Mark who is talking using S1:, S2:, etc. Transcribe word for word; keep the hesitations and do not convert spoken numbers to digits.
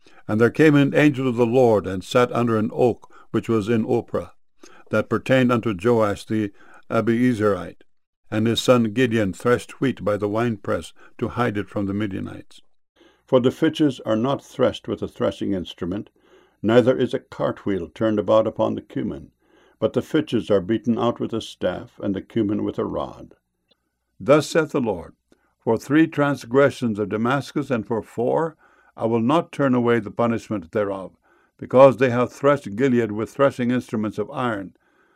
S1: And there came an angel of the Lord, and sat under an oak which was in Ophrah, that pertained unto Joash the Abiezerite. And his son Gideon threshed wheat by the winepress to hide it from the Midianites. For the fitches are not threshed with a threshing instrument, neither is a cartwheel turned about upon the cumin, but the fitches are beaten out with a staff, and the cumin with a rod. Thus saith the Lord, For three transgressions of Damascus, and for four, I will not turn away the punishment thereof, because they have threshed Gilead with threshing instruments of iron,